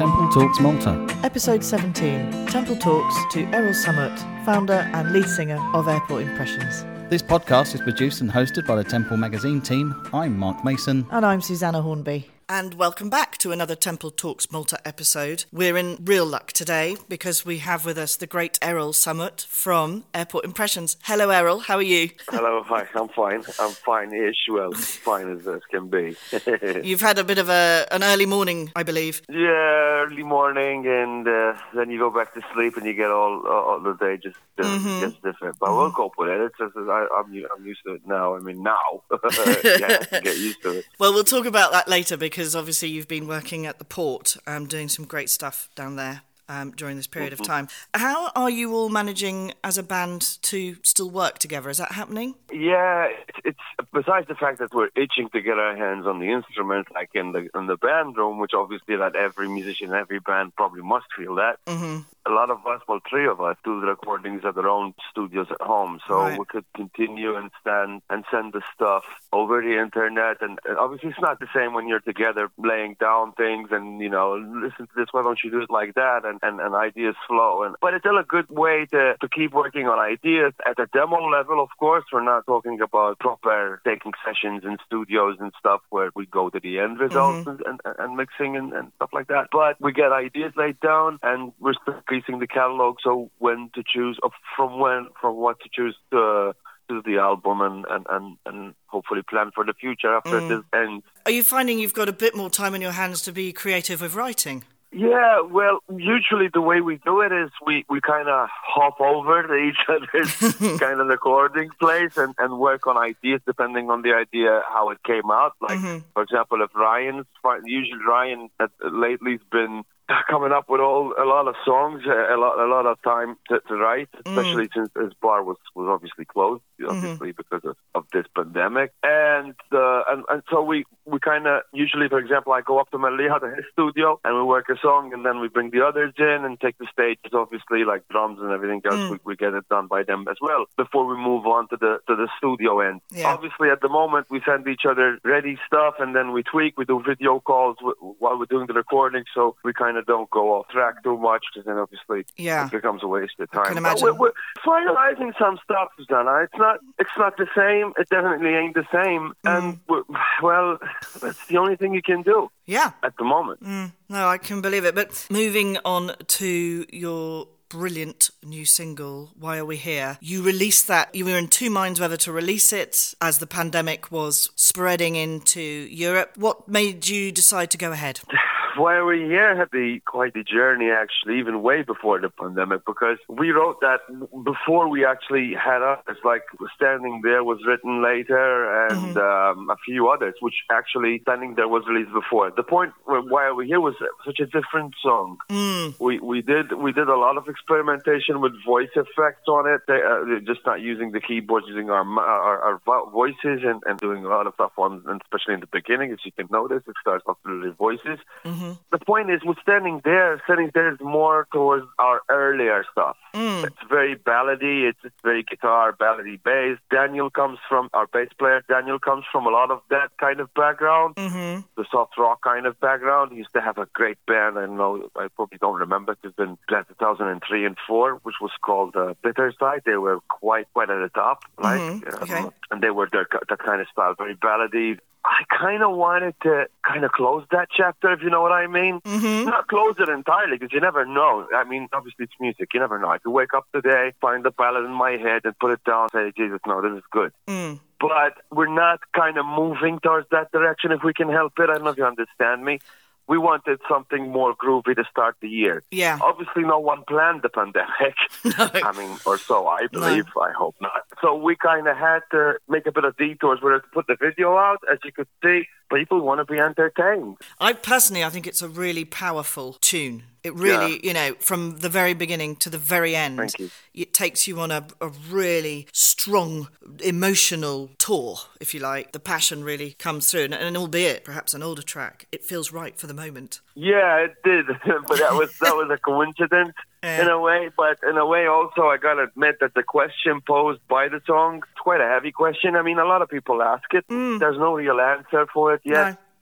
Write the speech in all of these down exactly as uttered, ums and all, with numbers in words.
Temple Talks Malta. Episode seventeen, Temple Talks to Errol Summit, founder and lead singer of Airport Impressions. This podcast is produced and hosted by the Temple Magazine team. I'm Mark Mason. And I'm Susanna Hornby. And welcome back to another Temple Talks Malta episode. We're in real luck today because we have with us the great Errol Summit from Airport Impressions. Hello, Errol. How are you? Hello. Hi. I'm fine. I'm fine-ish. Well, fine as as can be. You've had a bit of a an early morning, I believe. Yeah, early morning, and uh, then you go back to sleep, and you get all, all the day just uh, Mm-hmm. just different. But mm-hmm. we'll cope with it. It's just, I, I'm I'm used to it now. I mean, now, yeah, get used to it. Well, we'll talk about that later because obviously you've been working at the port, um, doing some great stuff down there um, during this period mm-hmm. of time. How are you all managing as a band to still work together? Is that happening? Yeah, it's, it's besides the fact that we're itching to get our hands on the instrument, like in the in the band room, which obviously that every musician, every band probably must feel that. Mm-hmm. A lot of us, well, three of us, do the recordings at their own studios at home, so right. we could continue and stand and send the stuff over the internet. And, and obviously, it's not the same when you're together laying down things and, you know, listen to this, why don't you do it like that? And, and, and ideas flow. And but it's still a good way to, to keep working on ideas at a demo level. Of course, we're not talking about proper taking sessions in studios and stuff where we go to the end results Mm-hmm. and, and, and mixing and, and stuff like that. But we get ideas laid down, and we're still increasing the catalog, so when to choose, uh, from when, from what to choose to do the album, and, and, and, and hopefully plan for the future after Mm. this ends. Are you finding you've got a bit more time in your hands to be creative with writing? Yeah, well, usually the way we do it is we, we kind of hop over to each other's kind of recording place and, and work on ideas depending on the idea, how it came out. Like, Mm-hmm. for example, if Ryan's, usually Ryan has lately has been coming up with all a lot of songs, a lot a lot of time to, to write, especially mm. since his bar was, was obviously closed, obviously mm-hmm. because of, of this pandemic. And uh, and, and so we, we kind of, usually, for example, I go up to Malia to his studio and we work a song, and then we bring the others in and take the stages, obviously, like drums and everything else. Mm. We, we get it done by them as well before we move on to the to the studio end. Yeah. Obviously, at the moment, we send each other ready stuff, and then we tweak. We do video calls w- while we're doing the recording, so we kind of don't go off track too much, because then obviously yeah. it becomes a waste of time. I can imagine. But we're, we're finalizing some stuff, Susanna. It's not, it's not the same. It definitely ain't the same. Mm. And we're, well, that's the only thing you can do. Yeah. At the moment. Mm. No, I can believe it. But moving on to your brilliant new single, Why Are We Here? You released that, you were in two minds whether to release it as the pandemic was spreading into Europe. What made you decide to go ahead? Why Are We Here had the, quite the journey, actually, even way before the pandemic, because we wrote that before we actually had us. Like, Standing There was written later, and mm-hmm. um, a few others, which actually Standing There was released before. The point where Why Are We Here was such a different song. Mm. We we did we did a lot of experimentation with voice effects on it, they, uh, just not using the keyboards, using our our, our voices, and, and doing a lot of stuff on, and especially in the beginning, as you can notice, it starts off with the voices. Mm-hmm. The point is, with Standing There, Standing There is more towards our earlier stuff. Mm. It's very ballady, it's, it's very guitar, ballady bass. Daniel comes from, our bass player, Daniel comes from a lot of that kind of background, mm-hmm. the soft rock kind of background. He used to have a great band, I know, I probably don't remember, it's been two thousand three and four, which was called uh, Bitter Side. They were quite, quite at the top, right? Mm-hmm. Okay. Um, and they were their, that kind of style, very ballady. I kind of wanted to kind of close that chapter, if you know what I mean. Mm-hmm. Not close it entirely, because you never know. I mean, obviously it's music. You never know. I could wake up today, find the ballad in my head, and put it down and say, Jesus, no, this is good. Mm. But we're not kind of moving towards that direction if we can help it. I don't know if you understand me. We wanted something more groovy to start the year. Yeah. Obviously, no one planned the pandemic. No. I mean, or so I believe. No. I hope not. So we kind of had to make a bit of detours where to put the video out. As you could see, people want to be entertained. I personally, I think it's a really powerful tune. It really, yeah. you know, from the very beginning to the very end, Thank you. It takes you on a, a really strong emotional tour, if you like. The passion really comes through, and, and albeit perhaps an older track, it feels right for the moment. Yeah, it did, but that was that was a coincidence yeah. in a way. But in a way, also, I gotta admit that the question posed by the song, it's quite a heavy question. I mean, a lot of people ask it. Mm. There's no real answer for it yet. No.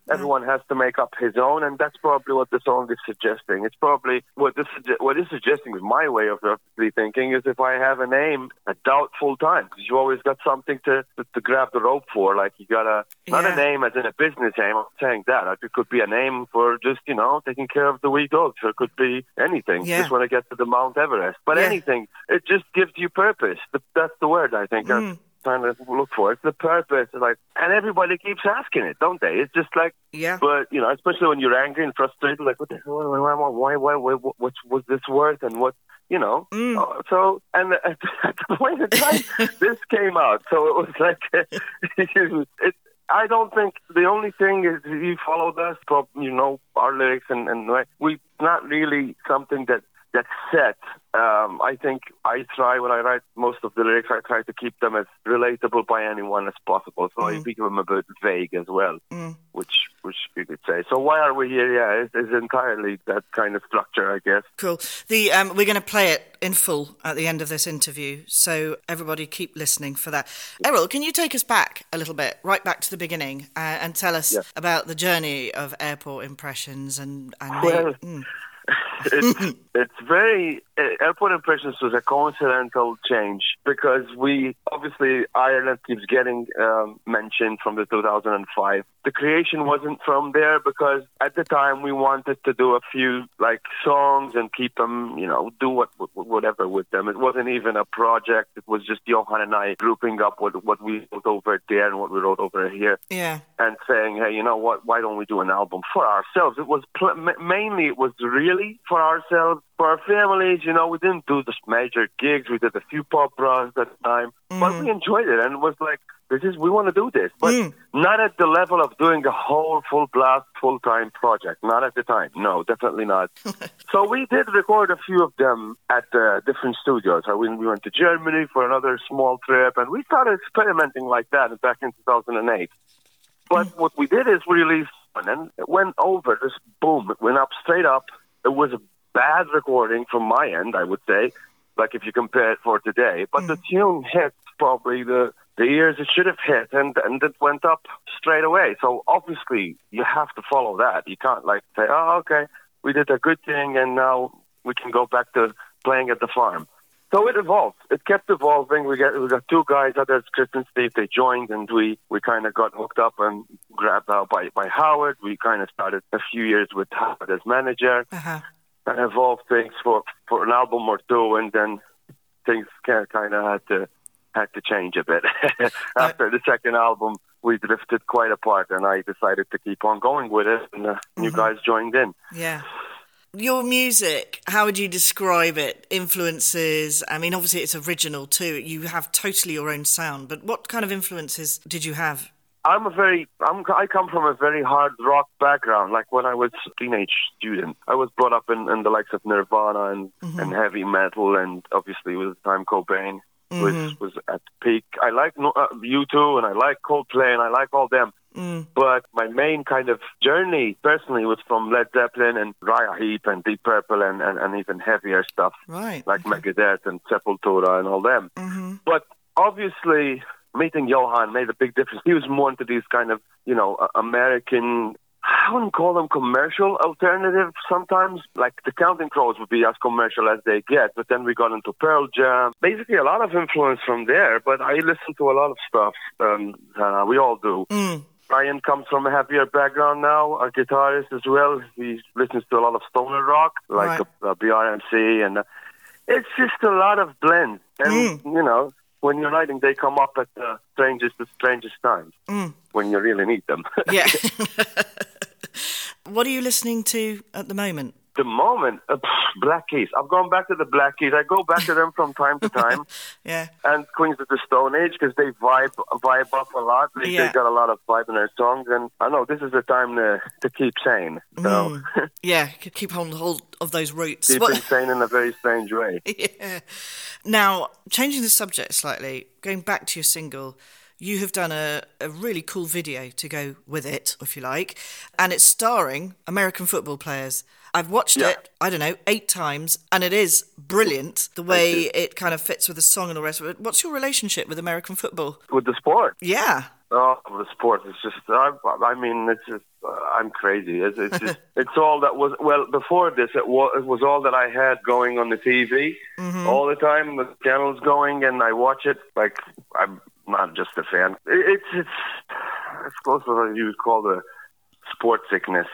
Everyone has to make up his own, and that's probably what the song is suggesting. It's probably what this what is suggesting is my way of roughly thinking is if I have a name, a doubtful time, because you always got something to, to to grab the rope for. Like you got a not Yeah. a name as in a business name. I'm saying that like, it could be a name for just you know taking care of the wee dogs, or it could be anything. Yeah. Just want to get to the Mount Everest, but Yeah. anything. It just gives you purpose. The, that's the word I think. I'm trying to look for. It's the purpose, like, and everybody keeps asking it, don't they? It's just like, Yeah. but you know, especially when you're angry and frustrated, like, what the hell? Why? Why? Why? why what's was this worth? And what? You know. Mm. Uh, so, and at, at the point in time, this came out, so it was like, it. I don't think the only thing is you followed us, probably, you know, our lyrics, and and like, we not really something that that's set. Um, I think I try when I write most of the lyrics, I try to keep them as relatable by anyone as possible. So I keep them a bit vague as well, Mm. which which you could say. So why are we here? Yeah, it's, it's entirely that kind of structure, I guess. Cool. The um, we're going to play it in full at the end of this interview, so everybody keep listening for that. Errol, can you take us back a little bit, right back to the beginning, uh, and tell us Yeah. about the journey of Airport Impressions and and Well, mm. it's, it's very uh, Airport Impressions was a coincidental change because we obviously Ireland keeps getting um, mentioned from the two thousand five. The creation wasn't from there because at the time we wanted to do a few like songs and keep them, you know, do what whatever with them. It wasn't even a project. It was just Johan and I grouping up what what we wrote over there and what we wrote over here. Yeah. And saying, hey, you know what, why don't we do an album for ourselves? It was pl- mainly, it was really for ourselves, for our families. You know, we didn't do the major gigs. We did a few pub runs at the time, mm. but we enjoyed it. And it was like, this is, we want to do this, but mm. not at the level of doing a whole full blast, full-time project. Not at the time. No, definitely not. So we did record a few of them at uh, different studios. So we, we went to Germany for another small trip, and we started experimenting like that back in two thousand eight. But mm. what we did is we released one, and it went over, just boom, it went up, straight up. It was a bad recording from my end, I would say, like if you compare it for today. But mm. the tune hit probably the, the ears it should have hit, and, and it went up straight away. So obviously you have to follow that. You can't like say, oh, okay, we did a good thing, and now we can go back to playing at the farm. So it evolved. It kept evolving. We got we got two guys, others, Chris and Steve, they joined, and we, we kind of got hooked up and grabbed out by, by Howard. We kind of started a few years with Howard as manager, uh-huh. and evolved things for, for an album or two, and then things kind of had to had to change a bit. After the second album, we drifted quite apart, and I decided to keep on going with it, and uh, mm-hmm. you guys joined in. Yeah. Your music, how would you describe it? Influences, I mean, obviously it's original too. You have totally your own sound, but what kind of influences did you have? I'm a very, I'm, I come from a very hard rock background. Like when I was a teenage student, I was brought up in, in the likes of Nirvana and, mm-hmm. and heavy metal, and obviously with time Cobain mm-hmm. was, was at the peak. I like uh, U two, and I like Coldplay, and I like all them. Mm. But my main kind of journey personally was from Led Zeppelin and Uriah Heep and Deep Purple and, and, and even heavier stuff right. like okay. Megadeth and Sepultura and all them. Mm-hmm. But obviously meeting Johan made a big difference. He was more into these kind of, you know, American, I wouldn't call them commercial alternative sometimes. Like the Counting Crows would be as commercial as they get, but then we got into Pearl Jam. Basically a lot of influence from there, but I listen to a lot of stuff. Um, uh, we all do. Mm. Ryan comes from a heavier background now, a guitarist as well. He listens to a lot of stoner rock, like right. a, a B R M C, and uh, it's just a lot of blend. And, mm. you know, when you're writing, they come up at the strangest, the strangest times, mm. when you really need them. Yeah. What are you listening to at the moment? The moment, uh, Black Keys. I've gone back to the Black Keys. I go back to them from time to time. Yeah. And Queens of the Stone Age, because they vibe vibe up a lot. They, yeah. they got a lot of vibe in their songs. And I know this is the time to, to keep sane. So. Mm. Yeah, keep on hold of those roots. Keep what? Sane in a very strange way. Yeah. Now, changing the subject slightly, going back to your single, you have done a, a really cool video to go with it, if you like, and it's starring American football players. I've watched yeah. it, I don't know, eight times, and it is brilliant, the way it kind of fits with the song and all the rest of it. What's your relationship with American football? With the sport? Yeah. Oh, the sport is just, I, I mean, it's just, uh, I'm crazy. It's, it's just, it's all that was, well, before this, it was, it was all that I had going on the T V mm-hmm. all the time, the channels going, and I watch it, like, I'm not just a fan. It, it's, it's, I suppose what you would call the sport sickness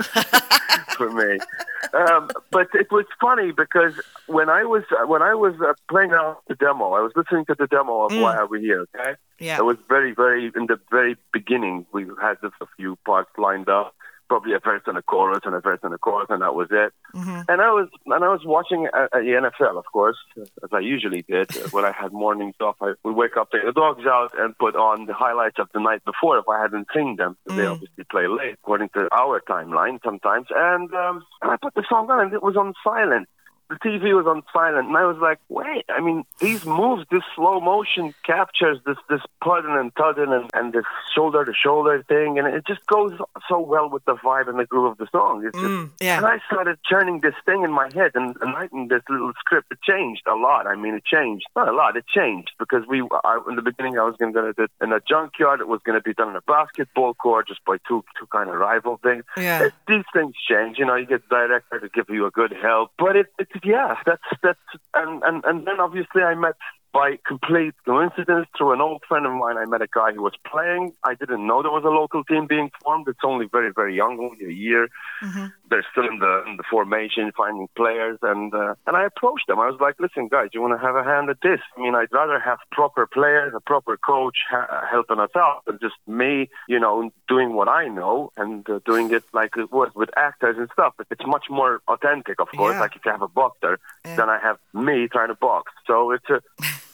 for me. Um, but it was funny because when I was when I was uh, playing out the demo, I was listening to the demo of mm. Why Are We Here? Okay, yeah, it was very, very in the very beginning. We had a few parts lined up, probably a verse and a chorus and a verse and a chorus, and that was it. Mm-hmm. And I was and I was watching uh, the N F L, of course, as I usually did when I had mornings off. I would wake up, take the dogs out, and put on the highlights of the night before if I hadn't seen them. Mm. They obviously play late according to our timeline sometimes. And um, I put the song on, and it was on silent. The T V was on silent, and I was like, wait, I mean, these moves, this slow motion captures this this pudding and tudding and, and this shoulder-to-shoulder thing, and it just goes so well with the vibe and the groove of the song. It's just, mm, yeah. And I started churning this thing in my head, and, and writing this little script. It changed a lot. I mean, it changed. Not a lot, it changed, because we, I, in the beginning, I was going to do it in a junkyard. It was going to be done in a basketball court, just by two two kind of rival things. Yeah. It, these things change. You know, you get a director to give you a good help, but it, it yeah, that's, that's, and, and, and then obviously I met, by complete coincidence, through an old friend of mine, I met a guy who was playing. I didn't know there was a local team being formed. It's only very, very young, only a year. Mm-hmm. They're still in the in the formation, finding players. And uh, and I approached them. I was like, listen, guys, you want to have a hand at this? I mean, I'd rather have proper players, a proper coach ha- helping us out than just me, you know, doing what I know and uh, doing it like it was with actors and stuff. But it's much more authentic, of course, yeah. like if you have a boxer, yeah. then I have me trying to box. So it's a...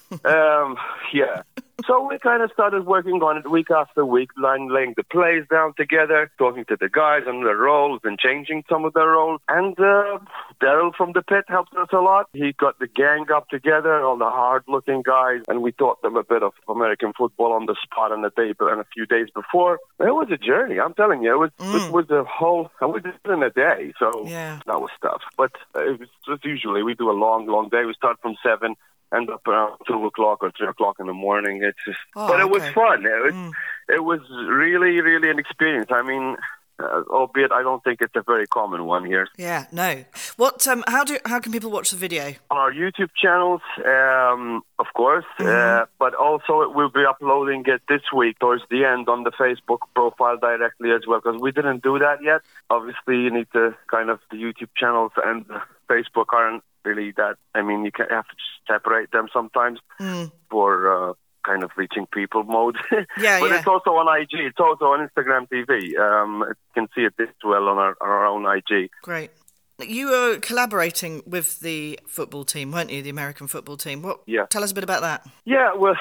um, yeah. So we kind of started working on it week after week, laying, laying the plays down together, talking to the guys on their roles and changing some of their roles. And uh, Daryl from the pit helped us a lot. He got the gang up together, all the hard-looking guys, and we taught them a bit of American football on the spot on the day, and a few days before. It was a journey, I'm telling you. It was mm. it was a whole, I was just in a day, so yeah. that was tough. But it was, it was usually, we do a long, long day. We start from seven. End up around two o'clock or three o'clock in the morning. It's just, oh, but it okay. was fun. It was, mm. it was really, really an experience. I mean, uh, albeit I don't think it's a very common one here. Yeah, no. What? Um, how do? How can people watch the video? On our YouTube channels, um, of course, mm-hmm. uh, but also it will be uploading it this week towards the end on the Facebook profile directly as well, because we didn't do that yet. Obviously, you need to kind of the YouTube channels and Facebook aren't really that, I mean, you, can, you have to separate them sometimes mm. for uh, kind of reaching people mode. Yeah, but yeah. it's also on I G. It's also on Instagram T V. Um, you can see it this well on our, on our own I G. Great. You were collaborating with the football team, weren't you, the American football team? What? Yeah. Tell us a bit about that. Yeah, well,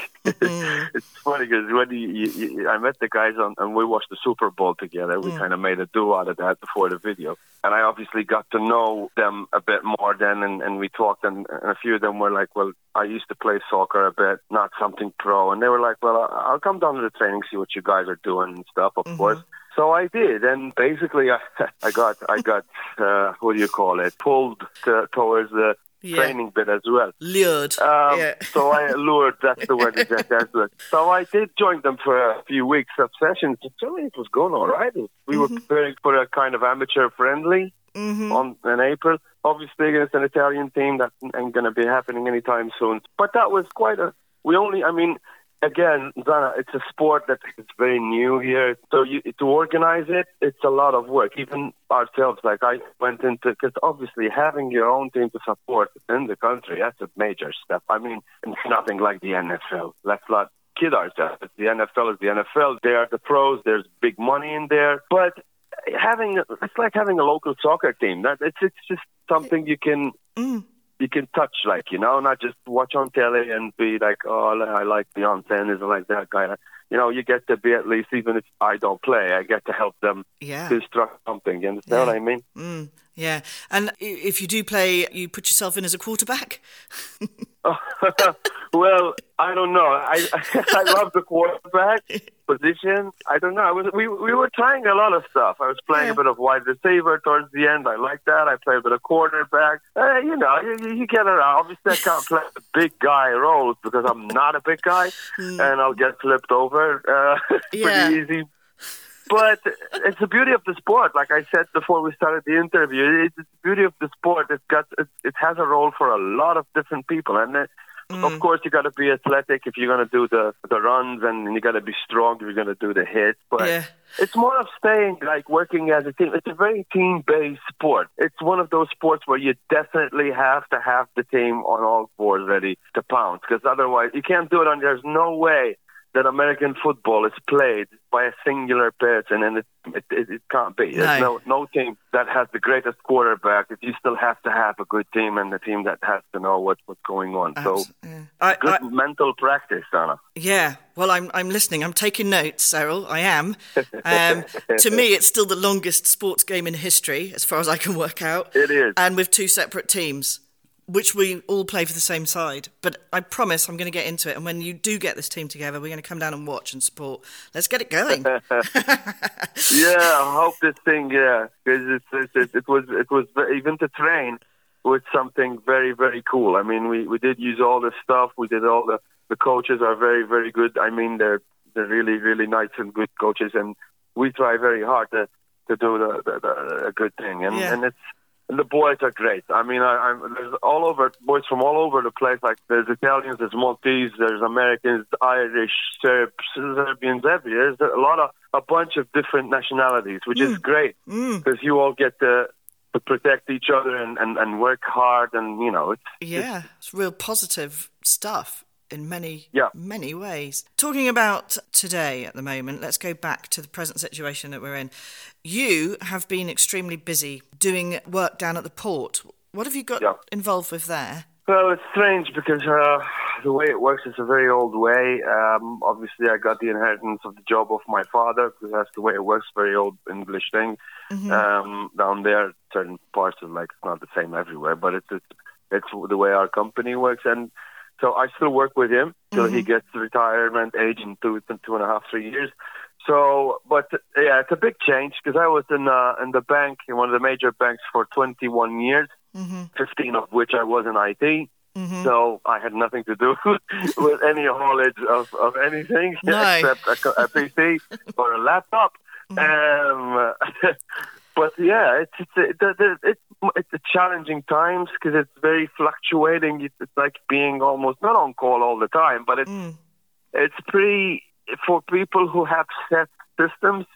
it's funny because when you, you, you, I met the guys on, and we watched the Super Bowl together. We mm. kind of made a duo out of that before the video. And I obviously got to know them a bit more then, and, and we talked, and, and a few of them were like, well, I used to play soccer a bit, not something pro. And they were like, well, I'll come down to the training, see what you guys are doing and stuff, of mm-hmm. course. So I did, and basically I, I got, I got, uh, what do you call it, pulled to, towards the yeah. training bit as well. Lured. Um, yeah. So I lured, that's the word, exactly. That's the word. So I did join them for a few weeks of sessions. So it was going all right. We mm-hmm. were preparing for a kind of amateur friendly mm-hmm. on in April. Obviously against an Italian team that ain't going to be happening anytime soon. But that was quite a, we only, I mean, again, Zana, it's a sport that is very new here. So you, to organize it, it's a lot of work. Even ourselves, like I went into, because obviously having your own team to support in the country, that's a major step. I mean, it's nothing like the N F L. Let's not kid ourselves. The N F L is the N F L. They are the pros. There's big money in there. But having, it's like having a local soccer team. That It's, it's just something you can... Mm. You can touch, like, you know, not just watch on telly and be like, oh, I like Deion Sanders, I like that guy. You know, you get to be at least, even if I don't play, I get to help them yeah. construct something. You understand yeah. what I mean? Mm. Yeah. And i- if you do play, you put yourself in as a quarterback? Well, I don't know. I I love the quarterback position. I don't know. I was, we we were trying a lot of stuff. I was playing Yeah. a bit of wide receiver towards the end. I like that. I play a bit of quarterback. Uh, you know, you, you get around. Obviously, I can't play the big guy roles because I'm not a big guy, and I'll get flipped over uh, Yeah. pretty easy. But it's the beauty of the sport. Like I said before we started the interview, it's the beauty of the sport. It's got it, it has a role for a lot of different people, and it, of course you got to be athletic if you're going to do the the runs, and you got to be strong if you're going to do the hits. But Yeah. it's more of staying, like working as a team. It's a very team-based sport. It's one of those sports where you definitely have to have the team on all fours ready to pounce, because otherwise you can't do it on. There's no way that American football is played by a singular person, and it it, it, it can't be. There's No. no no team that has the greatest quarterback. If you still have to have a good team and a team that has to know what, what's going on. So Abs- yeah. I, good I, mental practice, Anna. yeah. Well, I'm I'm listening. I'm taking notes, Cyril. I am. Um, to me, it's still the longest sports game in history, as far as I can work out. It is. And with two separate teams, which we all play for the same side. But I promise I'm going to get into it. And when you do get this team together, we're going to come down and watch and support. Let's get it going. Yeah, I hope this thing, yeah, because it's, it's, it, it was it was even to train with something very, very cool. I mean, we, we did use all the stuff. We did all the the coaches are very, very good. I mean, they're they're really, really nice and good coaches, and we try very hard to to do the, the, the a good thing. And Yeah. and it's and the boys are great. I mean, I, I'm there's all over boys from all over the place. Like there's Italians, there's Maltese, there's Americans, Irish, Serbs, Serbians, everywhere. There's a lot of a bunch of different nationalities, which is great because you all get to to protect each other and, and, and work hard, and you know it's Yeah, it's real positive stuff in many, Yeah. many ways. Talking about today at the moment, let's go back to the present situation that we're in. You have been extremely busy doing work down at the port. What have you got Yeah. involved with there? Well, it's strange because uh, the way it works is a very old way. Um, obviously, I got the inheritance of the job of my father because that's the way it works, very old English thing. Um, down there, certain parts of like it's not the same everywhere, but it's, it's it's the way our company works. And so I still work with him till he gets to retirement age in two, two and a half, three years. So, but yeah, it's a big change because I was in uh, in the bank, in one of the major banks for twenty-one years. fifteen of which I was in I T. So I had nothing to do with any knowledge of, of anything No. except a, a P C or a laptop. Um, but yeah, it's it's it's, it's, it's a challenging times because it's very fluctuating. It's, it's like being almost not on call all the time, but it's it's pretty for people who have set systems.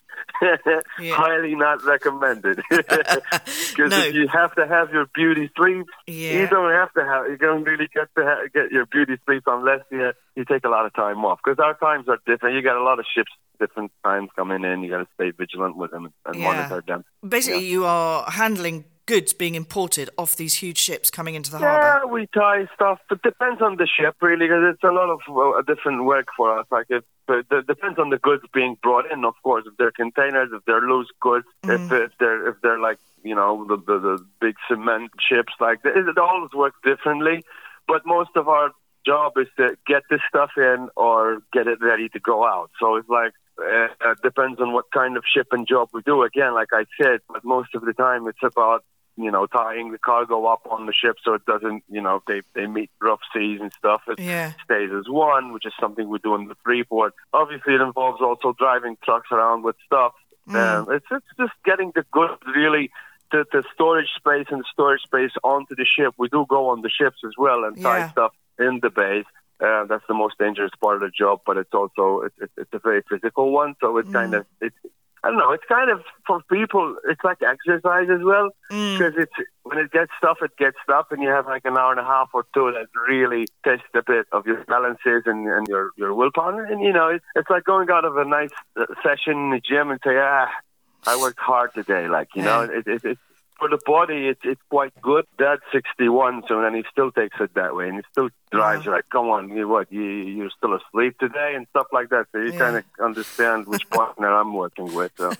Highly not recommended because No. if you have to have your beauty sleeps, Yeah. you don't have to have. You don't really get to ha- get your beauty sleeps unless you you take a lot of time off because our times are different. You got a lot of ships, different times coming in. You got to stay vigilant with them and Yeah. monitor them. Basically, you are handling goods being imported off these huge ships coming into the harbour. Yeah, we tie stuff. It depends on the ship, really, because it's a lot of uh, different work for us. Like it, it, it depends on the goods being brought in, of course. If they're containers, if they're loose goods, if, if they're if they're like you know the the, the big cement ships, like it, it always works differently. But most of our job is to get this stuff in or get it ready to go out. So it's like. Uh, it depends on what kind of ship and job we do. Again, like I said, but most of the time it's about you know tying the cargo up on the ship so it doesn't you know they they meet rough seas and stuff. It Yeah. stays as one, which is something we do in the Freeport. Obviously, it involves also driving trucks around with stuff. Um, it's it's just getting the goods really to the storage space and storage space onto the ship. We do go on the ships as well and tie Yeah. stuff in the bays. Uh, that's the most dangerous part of the job, but it's also it's, it's, it's a very physical one. So it's kind of it's I don't know. It's kind of for people. It's like exercise as well because it's when it gets stuff, it gets stuff, and you have like an hour and a half or two that really test a bit of your balances and, and your your willpower. And you know, it's, it's like going out of a nice uh, session in the gym and say, ah, I worked hard today. Like you know, Yeah. it, it, it's for the body, it's it's quite good. Dad's sixty-one, so and he still takes it that way, and he still drives. You're like, come on, you what? You you're still asleep today and stuff like that. So you Yeah. kind of understand which partner I'm working with. So.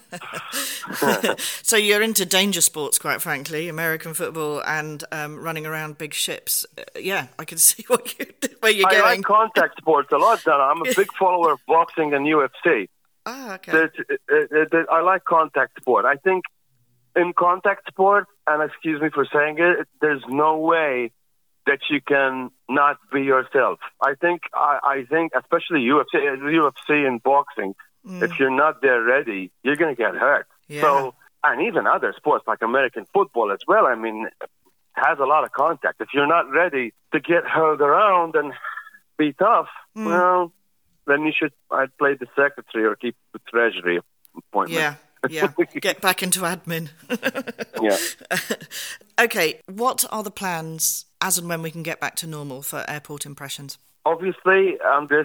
So you're into danger sports, quite frankly, American football and um, running around big ships. Uh, yeah, I can see what you where you're I going. like contact sports a lot, Donna. I'm a big follower of boxing and U F C. Ah, okay. There's, uh, uh, I like contact sport. I think in contact sport, and excuse me for saying it, there's no way that you can not be yourself. I think, I, I think, especially U F C, U F C and boxing, Mm. if you're not there ready, you're going to get hurt. Yeah. So, and even other sports like American football as well, I mean, has a lot of contact. If you're not ready to get hurled around and be tough, Mm. well, then you should, I'd play the secretary or keep the treasury appointment. Yeah, yeah. Get back into admin. Yeah. Okay, what are the plans as and when we can get back to normal for Airport Impressions? Obviously, um, this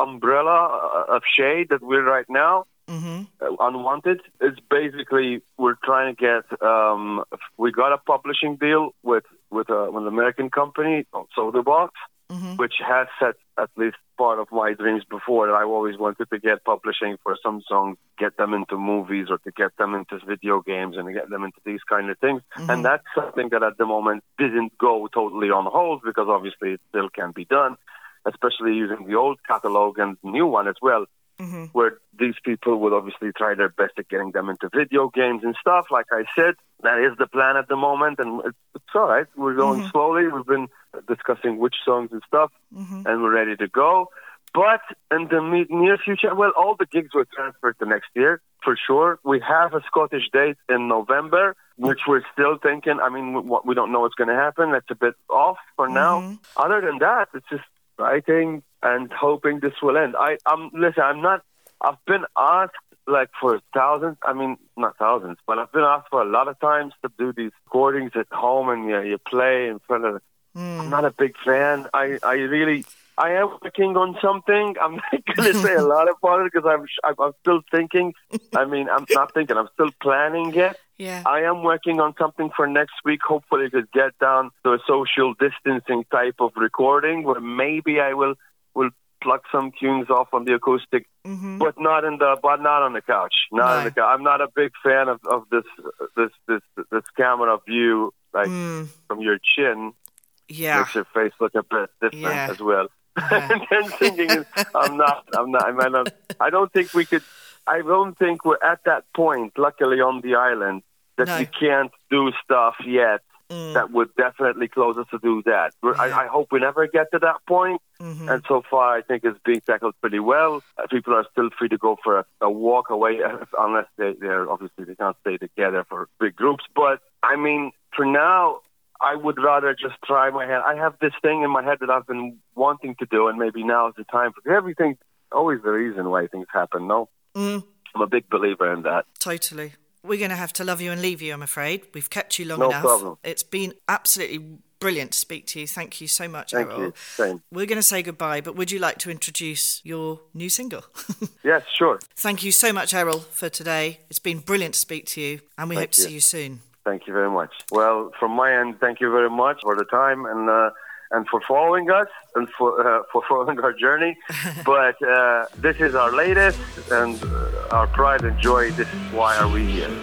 umbrella of shade that we're right now, Mm-hmm. uh, Unwanted, is basically we're trying to get. Um, we got a publishing deal with with, a, with an American company, Soderbox, Mm-hmm. which has set at least part of my dreams before. That I always wanted to get publishing for some songs, get them into movies, or to get them into video games, and to get them into these kind of things. Mm-hmm. And that's something that at the moment didn't go totally on hold because obviously it still can be done, especially using the old catalog and the new one as well. Mm-hmm. Where these people would obviously try their best at getting them into video games and stuff. Like I said, that is the plan at the moment, and it's, it's all right. We're going Mm-hmm. slowly. We've been discussing which songs and stuff, Mm-hmm. and we're ready to go. But in the me- near future, well, all the gigs were transferred to next year, for sure. We have a Scottish date in November, which we're still thinking. I mean, we, we don't know what's going to happen. That's a bit off for now. Mhm. Other than that, it's just writing and hoping this will end. I, I'm listen. I'm not. I've been asked like for thousands. I mean, not thousands, but I've been asked for a lot of times to do these recordings at home, and you, you play in front of. I'm not a big fan. I, I really. I am working on something. I'm not going to say a lot about it because I'm, I'm I'm still thinking. I mean, I'm not thinking. I'm still planning it. Yeah. I am working on something for next week. Hopefully, we could get down to a social distancing type of recording where maybe I will will pluck some tunes off on the acoustic, Mm-hmm. but not in the but not on the couch. Not No. on the couch. I'm not a big fan of, of this this this this camera view, like Mm. from your chin, Yeah. makes your face look a bit different Yeah. as well. Yeah. And then singing, is, I'm not. I'm not. I mean, I'm, I don't think we could. I don't think we're at that point. Luckily, on the island, that No. we can't do stuff yet. Mm. That would definitely close us to do that. We're, Yeah. I, I hope we never get to that point. Mhm. And so far, I think it's being tackled pretty well. Uh, people are still free to go for a, a walk away, uh, unless they, they're obviously they can't stay together for big groups. But I mean, for now, I would rather just try my hand. I have this thing in my head that I've been wanting to do, and maybe now is the time. For everything, always the reason why things happen. No, Mm. I'm a big believer in that. Totally. We're going to have to love you and leave you, I'm afraid. We've kept you long No enough. problem. It's been absolutely brilliant to speak to you. Thank you so much, Thank Errol. you. Same. We're going to say goodbye, but would you like to introduce your new single? Yes, sure. Thank you so much, Errol, for today. It's been brilliant to speak to you, and we Thank hope to you. see you soon. Thank you very much. Well, from my end, thank you very much for the time and uh, and for following us and for uh, for following our journey. But uh, this is our latest and uh, our pride and joy. This is why are we here.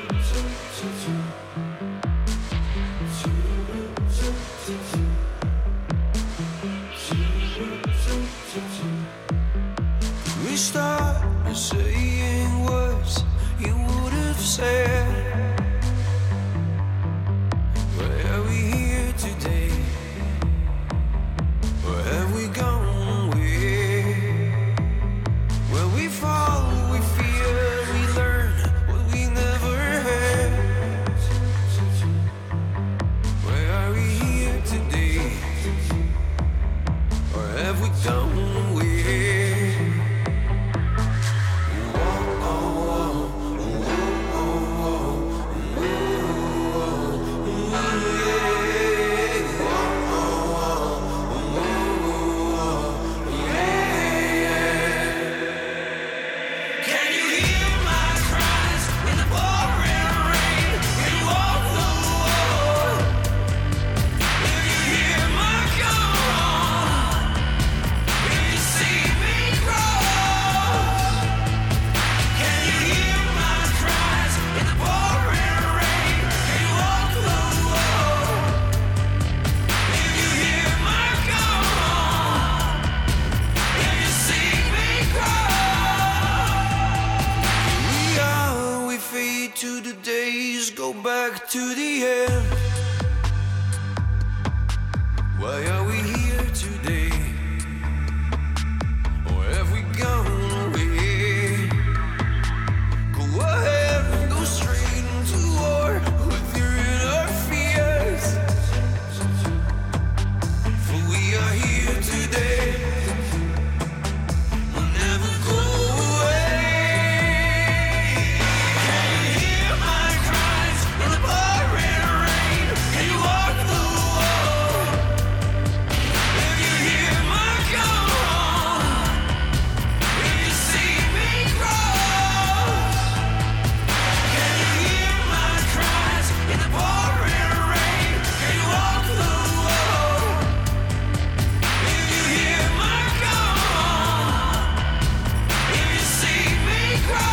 We started saying words you would have said. Why are we here today? Where have we gone? Where? Where we fall, we fear, we learn what we never had. Where are we here today? Or have we gone? Where? back to the end. Why are we here today? Or have we gone away? Go ahead and go straight into war with your inner fears. For we are here today. We'll never go away. Can you hear my cries in the pouring rain? Can you walk the wall? If you hear my call, if you see me cross, can you hear my cries in the pouring rain? Can you walk the wall? If you hear my call, if you see me cross.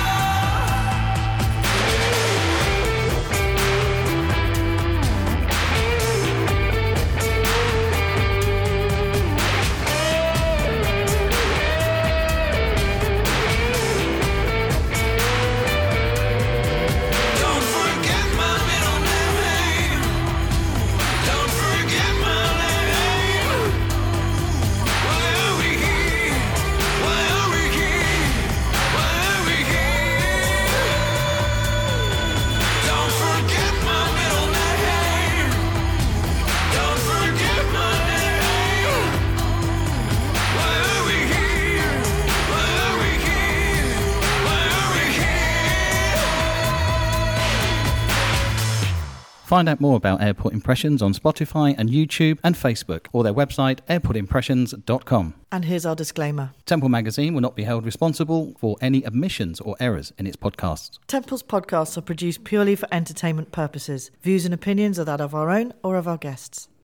Don't forget my middle name. Don't forget my name. Why are we here? Why are we here? Why are we here? Don't forget my middle name. Don't forget my name. Why are we here? Why are we here? Why are we here? Find out more about Airport Impressions on Spotify and YouTube and Facebook, or their website airport impressions dot com. And here's our disclaimer. Temple Magazine will not be held responsible for any omissions or errors in its podcasts. Temple's podcasts are produced purely for entertainment purposes. Views and opinions are that of our own or of our guests.